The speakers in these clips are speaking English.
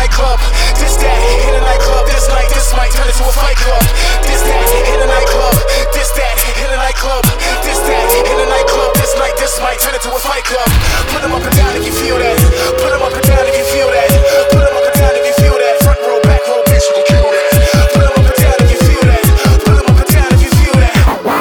nightclub, this that, in a nightclub, this night, this might turn into a fight club. This that, in a nightclub, this that, in a nightclub, this that, in a nightclub, this night, this might turn into a fight club. Put them up and down if you feel that. Put them up and down if you feel that. Put them up and down if you feel that. Front row, back row, bitch, you gon' kill that. Put them up and down if you feel that. Put them up and down if you feel that.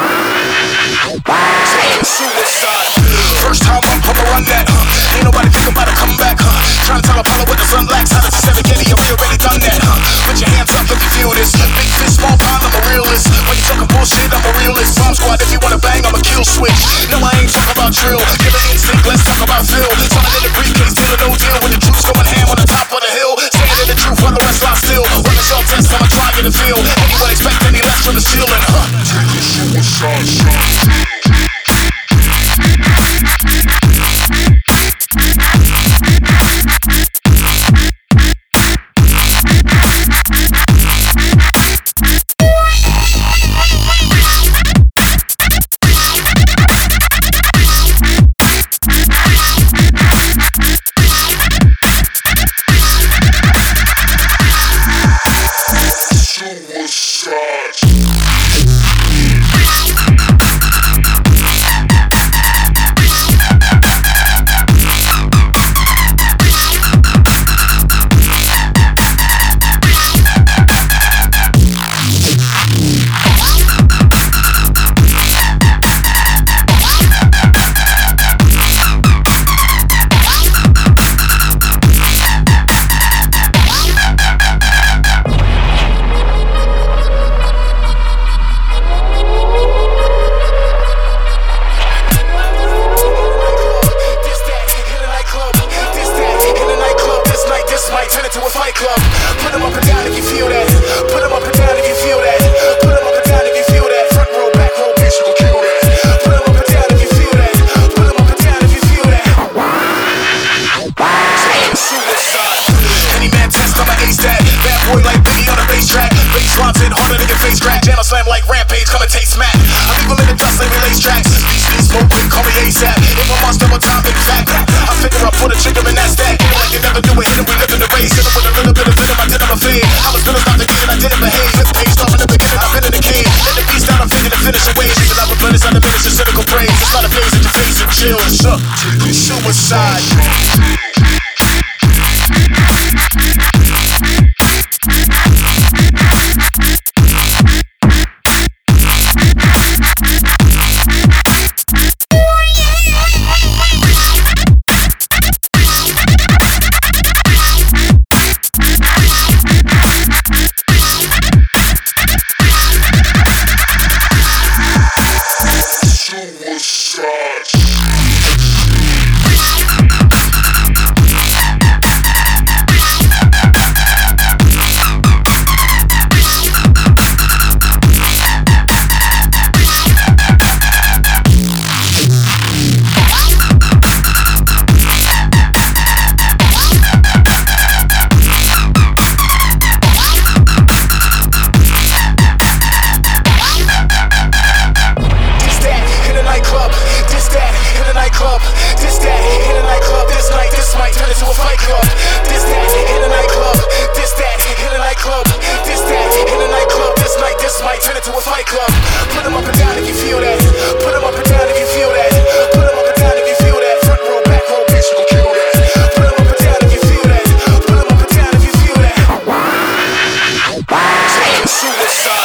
Suicide. First time up, I'ma run that. Ain't nobody think about it, come back. Trying to tell Apollo what the sun lacks. How does the 7 get it? We already done that. Put your hands up if you feel this. Big fish, small pond, I'm a realist. When you talking bullshit, I'm a realist. Bomb squad, if you wanna bang, I'm a kill switch. No, I ain't talking about drill. Give an instinct, let's talk about Phil. Something in the briefcase, till a no deal. With the troops going ham on the top of the hill. Saying in the truth while the rest lie still. When the shell test, I'ma try get a feel. Anyone expect any less from the ceiling? Take a suicide shot. Slam like Rampage, come and taste smack. I leave them in the dust like relays tracks. These smoke quick, call me ASAP. If I'm on double top, big fat. I figure I put a trigger in that stack. Get it like they never do it, hit it, we live in the race. Hit it with a little bit of venom, I did him a fade. I was gonna stop the game and I didn't behave. Flip the page, off in the beginning, I've been in the cave. Let the beast down, I'm thinking to finish away. Season I replenish, I diminish the cynical praise. It's not a phase that you face and chill. It's suicide. Suicide.